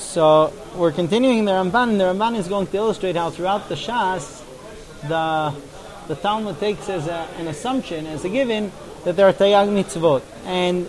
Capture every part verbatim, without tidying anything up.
So we're continuing the Ramban, and the Ramban is going to illustrate how throughout the Shas, the the Talmud takes as a, an assumption, as a given, that there are Tayag Mitzvot. And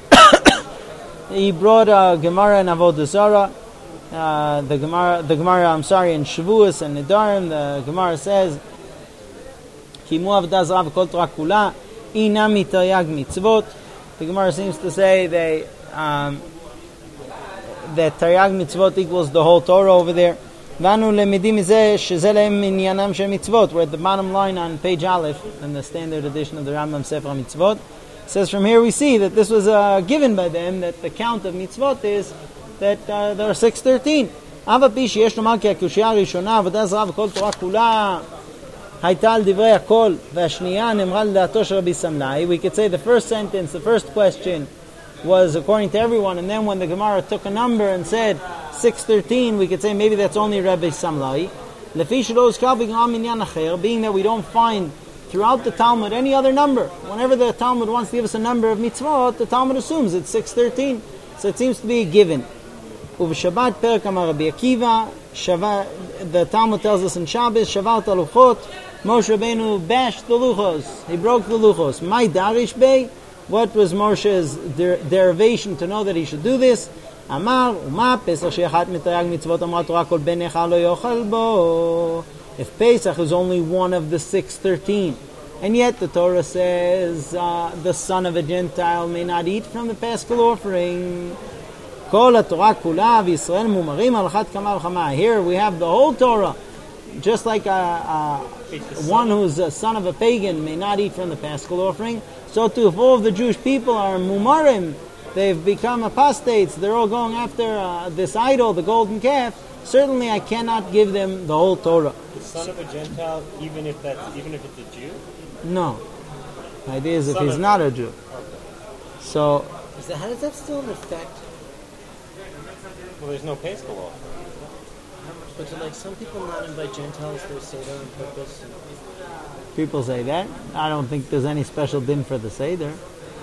he brought a Gemara in Avodah Zarah, uh, the Gemara, the Gemara, I'm sorry, in Shavuos and Nedarim, the Gemara says, Kimu Avodah Zarah v'kol Torah kula, inami Tayag Mitzvot. The Gemara seems to say they... Um, that Taryag Mitzvot equals the whole Torah over there. Vanu lemidim izeh shezelem minyanam she mitzvot. We're at the bottom line on page Aleph in the standard edition of the Rambam Sefer Mitzvot. It says from here we see that this was uh, given by them, that the count of mitzvot is that uh, there are six thirteen. Ava pi sheyesh lomar ki hakushia harishona avodah zarah v'kol Torah kula hayta al divrei hakol v'ashniya nemra l'dato shel Rabbi Samlai. We could say the first sentence, the first question, was according to everyone, and then when the Gemara took a number and said six thirteen, we could say maybe that's only Rabbi Samlai. Being that we don't find throughout the Talmud any other number. Whenever the Talmud wants to give us a number of mitzvot, the Talmud assumes it's six thirteen. So it seems to be a given. Uv'Shabbat Perek Amar Rabbi Akiva, the Talmud tells us in Shabbos, Shavar Taluchot, Moshe Rabbeinu bashed the luchos. He broke the luchos. My Darish Bey. What was Moshe's der- derivation to know that he should do this? Amar Uma Pesach she'achat mitayag mitzvot amar Torah kol ben necha lo yochel bo. If Pesach is only one of the six thirteen, and yet the Torah says uh, the son of a Gentile may not eat from the Paschal offering. Kol haTorah kula v'Yisrael mumarim al achat kama v'chama. Here we have the whole Torah. Just like a, a, one who's a son of a pagan may not eat from the Paschal offering, so too, if all of the Jewish people are mumarim, they've become apostates, they're all going after uh, this idol, the golden calf, certainly I cannot give them the whole Torah. The son of a Gentile, even if that's even if it's a Jew? No. The idea is if he's not a Jew. Okay. So, is that, how does that still affect? Well, there's no Paschal law. But to like some people not invite Gentiles to the Seder on purpose. And people say that. I don't think there's any special din for the Seder.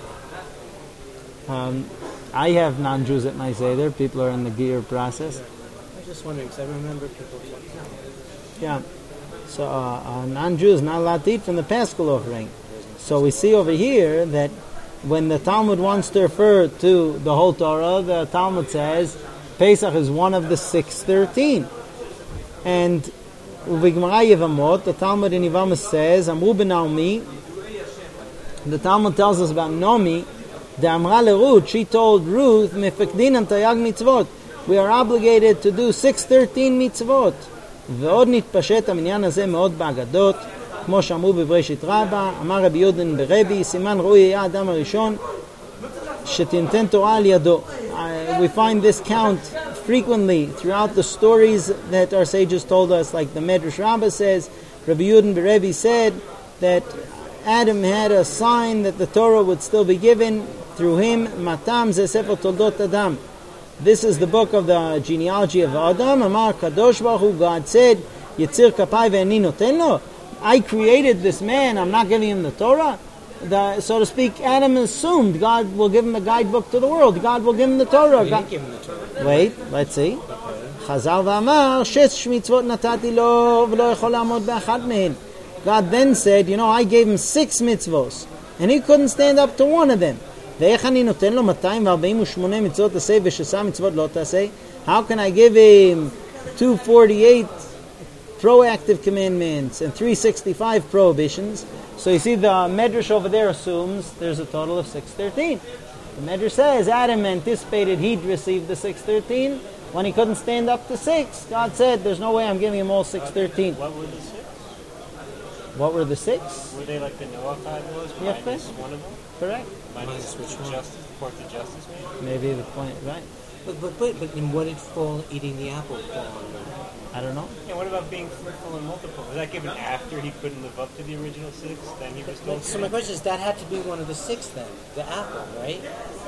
Um, I have non-Jews at my Seder. People are in the gear process. I was just wondering, because I remember people talking about it. Yeah. So uh, a non-Jew is not allowed to eat from the Paschal offering. So we see over here that when the Talmud wants to refer to the whole Torah, the Talmud says Pesach is one of the six thirteen. And Uvigmara Yevamot, the Talmud in Yevamos says, Amru b'Naomi, the Talmud tells us about Naomi, the Amra LeRuth, she told Ruth, Mefekdinam Tayag mitzvot, we are obligated to do six thirteen mitzvot. ועוד נתפשט המניין הזה מאוד באגדות, כמו שאמרו בבראשית רבה, אמר רבי יודן ברבי, סימן ראוי היה האדם הראשון, שתינתן תורה על ידו. We find this count frequently throughout the stories that our sages told us, like the Medrash Rabbah says, Rabbi Yudin Berevi said that Adam had a sign that the Torah would still be given through him. Matam ze Sefer Toldot Adam. This is the book of the genealogy of Adam. Amar Kadosh Baruch Hu, God said, Yitzir kapai ve'ani noten lo. I created this man, I'm not giving him the Torah. The, so to speak, Adam assumed God will give him a guidebook to the world. God will give him the Torah. He didn't give him the Torah. Wait, let's see. Chazal v'amar, shes mitzvot natati lo v'lo yechol la'amod b'achad mehin. God then said, you know, I gave him six mitzvos, and he couldn't stand up to one of them. Ve'ech ani noten lo מאתיים וארבעים ושמונה mitzvot tasei v'shesa mitzvot lo tasei. How can I give him two hundred forty-eight proactive commandments and three hundred sixty-five prohibitions? So you see, the Medrash over there assumes there's a total of six thirteen. The Medrash says Adam anticipated he'd receive the six thirteen. When he couldn't stand up to six, God said, there's no way I'm giving him all six thirteen. What were the six? What were the six? Were they like the Noahide was, Yeah, minus fine. one of them? Correct. Minus, Minus which the one? justice, court of justice maybe? Maybe the point, right? But but but but in what did fall eating the apple fall under? I don't know. Yeah, what about being fruitful and multiple? Was that given after he couldn't live up to the original six? Then he was told. So my question is, that had to be one of the six then, the apple, right?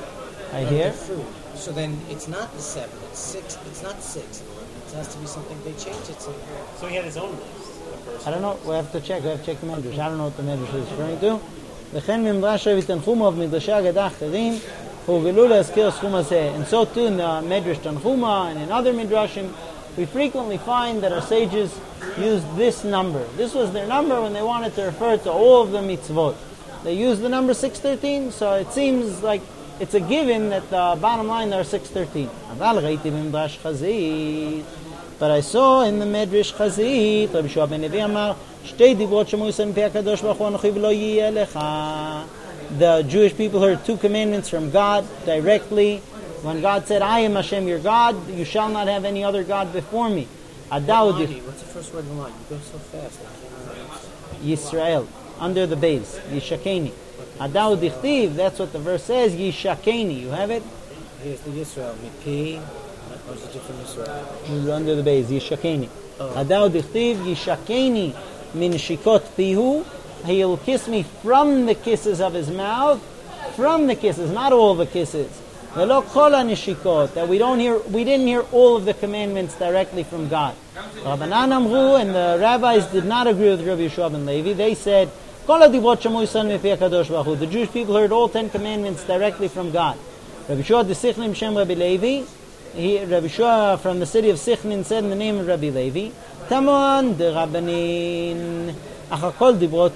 I Not hear. the fruit. So then it's not the seven, it's six. It's not six. It has to be something they changed it somewhere. So he had his own list. The first I don't know. We have to check. We have to check the Medrash. I don't know what the Medrash is referring to. וכן ממדרש רבי תנחומו ומדרשי אגדה אחרים, And so too in the Medrash Tanchuma and in other Midrashim, we frequently find that our sages used this number. This was their number when they wanted to refer to all of the mitzvot. They used the number six thirteen, so it seems like it's a given that the bottom line there are six thirteen. But I saw in the Medrash Chazit, Rabbi Shua ben Levi Amar, Shtei divrot shemu Yisrael mipei HaKadosh Baruch Hu Anochi v'lo yiyeh lecha. The Jewish people heard two commandments from God directly. When God said, I am Hashem your God, you shall not have any other God before me. Adaud What's the first word in the line? You go so fast. I can't Yisrael, under the base, Yishakeni. Adaud Dichtiv, that's what the verse says, Yishakeni. You have it? Here's the Yisrael. Mipi. Or is it different Yisrael? Under the base, Yishakeni. Oh. Adaud Dichtiv, Yishakeni min shikot pihu. He'll kiss me from the kisses of his mouth, from the kisses, not all the kisses. Velo kol hanishikot, that we don't hear, we didn't hear all of the commandments directly from God. Rabbanan amru, and the rabbis did not agree with Rabbi Yeshua ben Levi. They said, kol hadivot shamu Yisrael mipei HaKadosh Baruch Hu. The Jewish people heard all ten commandments directly from God. Rabbi Yeshua de Sichlim Shem Rabbi Levi, he, Rabbi Yeshua from the city of Sichnin said in the name of Rabbi Levi, Tamon de Rabbanin. The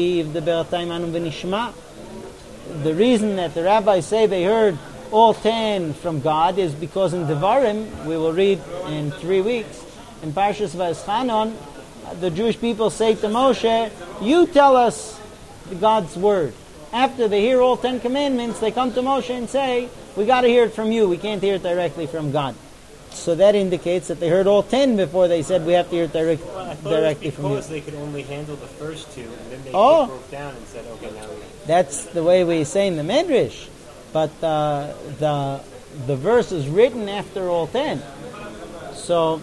reason that the rabbis say they heard all ten from God is because in Devarim, we will read in three weeks, in Parshas Va'eschanon, the Jewish people say to Moshe, you tell us God's word. After they hear all ten commandments, they come to Moshe and say, we got to hear it from you, we can't hear it directly from God. So that indicates that they heard all ten before they said we have to hear it direct, well, I directly it was from you. because they could only handle the first two, and then they Oh. broke down and said, okay, now we That's the way we say in the Medrash. But uh, the the verse is written after all ten. So,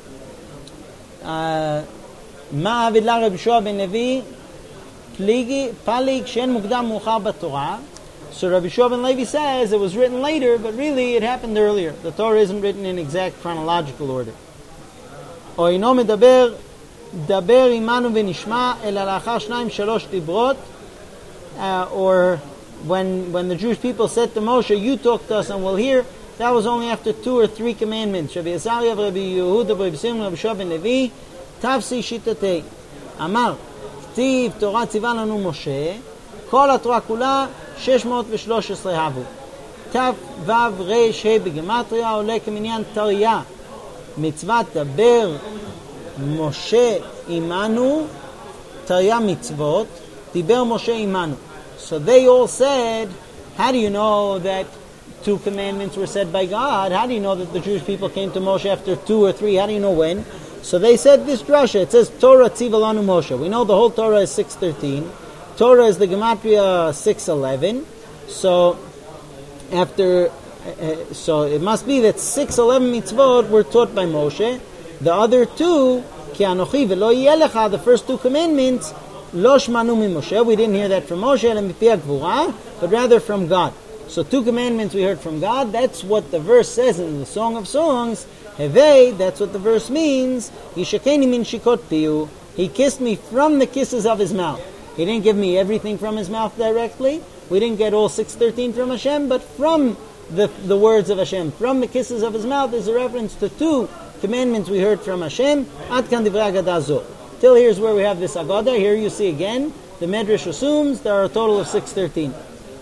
Ma avid la Rabbi Shua ben Levi, pligi palig shen mukdam muchar b'Torah. So Rabbi Shua ben Levi says it was written later, but really it happened earlier. The Torah isn't written in exact chronological order. O ino medaber daber imanu v'nishma ela lachar shnayim shalosh dibrot. Or when when the Jewish people said to Moshe, you talk to us and we'll hear, that was only after two or three commandments. Rabbi Azariah, Rabbi Yehuda, Rabbi Simon, Rabbi Shua ben Levi, tavsi shitatei. Amar, k'tiv Torah tziva lanu Moshe, kol haTorah kula שש מאות ושלוש עשרה הבו. תו וו רש ה' בגמטריה עולה כמניין תריה. מצוות דבר משה עמנו, תריה מצוות, דיבר משה עמנו. So they all said, how do you know that two commandments were said by God? How do you know that the Jewish people came to Moshe after two or three? How do you know when? So they said this drasha. It says Torah tziva lanu Moshe. We know the whole Torah is six thirteen. Torah is the Gematria six eleven, so after, uh, so it must be that six eleven mitzvot were taught by Moshe. The other two, Ki anochi v'lo yiyeh lecha, the first two commandments, lo shmanu mi Moshe. We didn't hear that from Moshe, ela mipi hagvura, but rather from God. So two commandments we heard from God. That's what the verse says in the Song of Songs. Hevei, that's what the verse means. Yishakeni min shikot piu. He kissed me from the kisses of his mouth. He didn't give me everything from his mouth directly. We didn't get all six thirteen from Hashem, but from the the words of Hashem, from the kisses of his mouth, is a reference to two commandments we heard from Hashem. Ad kan divrei Agadah zo. Till here's where we have this Agadah. Here you see again, the Medrash assumes there are a total of six thirteen.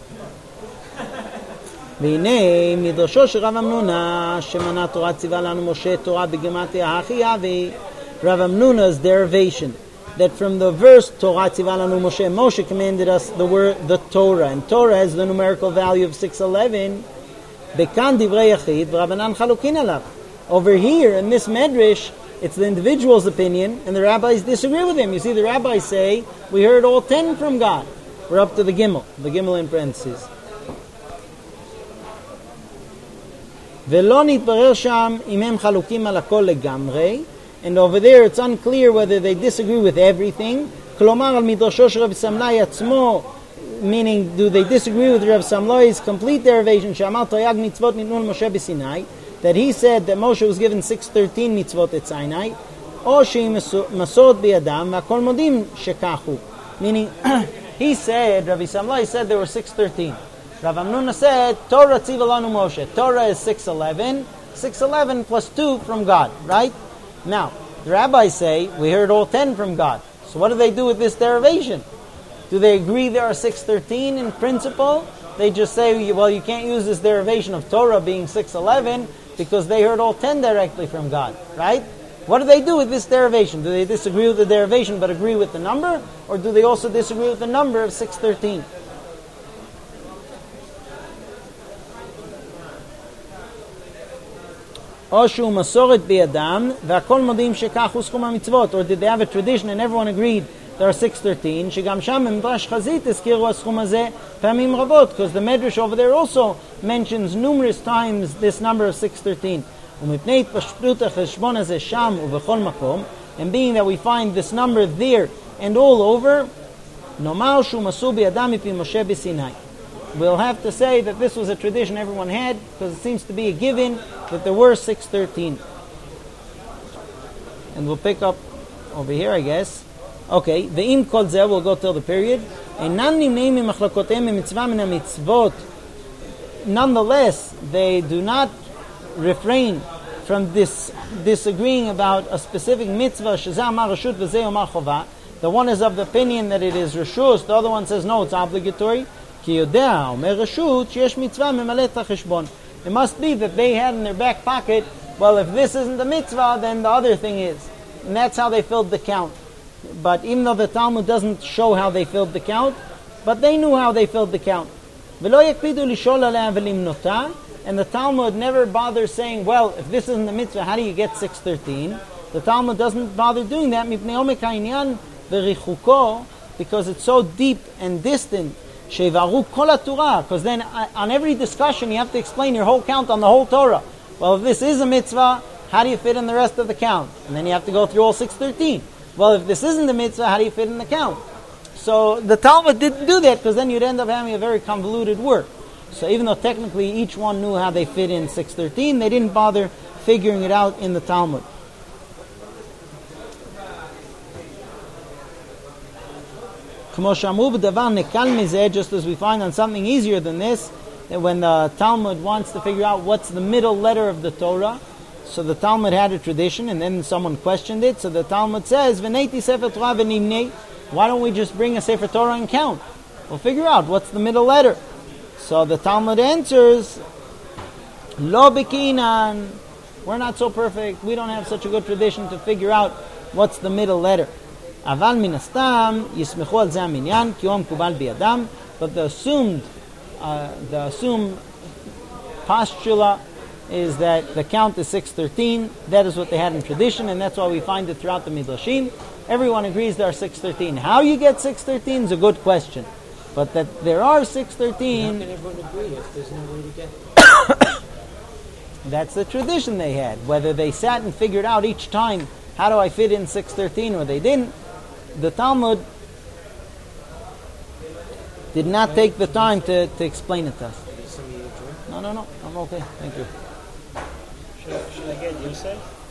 והנה מדרשו של רב אמנונה שמנה תורה ציווה לנו משה תורה בגימטריה הכי אבי. Rav Amnuna's derivation that from the verse Torah tzivah lanu Moshe, Moshe commanded us the word the Torah, and Torah has the numerical value of six eleven. Bekan divrei yachid v'Rabbanan chalukin alav. Over here in this medrash, it's the individual's opinion, and the rabbis disagree with him. You see, the rabbis say we heard all ten from God. We're up to the Gimel, the Gimel in parentheses. V'lo nitbarer sham im hem chalukim al hakol legamrei. And over there it's unclear whether they disagree with everything. Klomar al midrasho shel Rav Samlai atzmo, meaning do they disagree with Rav Samlai's complete derivation, She'amar Taryag mitzvot nitnu Moshe b'Sinai, that he said that Moshe was given six thirteen mitzvot at Sinai, or she'im masot biyadam v'akol modim shekachu, meaning he said, Rav Samlai said there were six thirteen. Rav Amnuna said, Torah tziva lanu Moshe. Torah is six eleven. six eleven plus two from God, right? Now, the rabbis say, we heard all ten from God. So what do they do with this derivation? Do they agree there are six thirteen in principle? They just say, well, you can't use this derivation of Torah being six eleven because they heard all ten directly from God, right? What do they do with this derivation? Do they disagree with the derivation but agree with the number? Or do they also disagree with the number of six thirteen? Or did they have a tradition and everyone agreed there are six thirteen? Because the Medrash over there also mentions numerous times this number of six thirteen. And being that we find this number there and all over, we'll have to say that this was a tradition everyone had, because it seems to be a given that there were six thirteen. And we'll pick up over here, I guess. Okay, the im kol zeh, we'll go till the period. Nonetheless, they do not refrain from this disagreeing about a specific mitzvah. The one is of the opinion that it is reshus, the other one says no, it's obligatory. It must be that they had in their back pocket, well, if this isn't the mitzvah, then the other thing is. And that's how they filled the count. But even though the Talmud doesn't show how they filled the count, but they knew how they filled the count. And the Talmud never bothers saying, well, if this isn't the mitzvah, how do you get six thirteen? The Talmud doesn't bother doing that because it's so deep and distant. Because then on every discussion you have to explain your whole count on the whole Torah. Well, if this is a mitzvah, how do you fit in the rest of the count? And then you have to go through all six thirteen. Well, if this isn't the mitzvah, how do you fit in the count? So the Talmud didn't do that, because then you'd end up having a very convoluted work. So even though technically each one knew how they fit in six thirteen, they didn't bother figuring it out in the Talmud. Just as we find on something easier than this, that when the Talmud wants to figure out what's the middle letter of the Torah, so the Talmud had a tradition, and then someone questioned it, so the Talmud says, why don't we just bring a Sefer Torah and count? We'll figure out what's the middle letter. So the Talmud answers, Lo bikinan, we're not so perfect, we don't have such a good tradition to figure out what's the middle letter. Aval min hastam yismechu al zeh haminyan ki hu mekubal biyadam. But the assumed, uh, the assumed postula is that the count is six thirteen. That is what they had in tradition, and that's why we find it throughout the Midrashim. Everyone agrees there are six thirteen. How you get six thirteen is a good question. But that there are six thirteen... How can everyone agree if there's no way to get there? That's the tradition they had. Whether they sat and figured out each time, how do I fit in six thirteen, or they didn't, the Talmud did not take the time to, to explain it to us. No, no, no. I'm okay. Thank you. Should, should I get Yosef?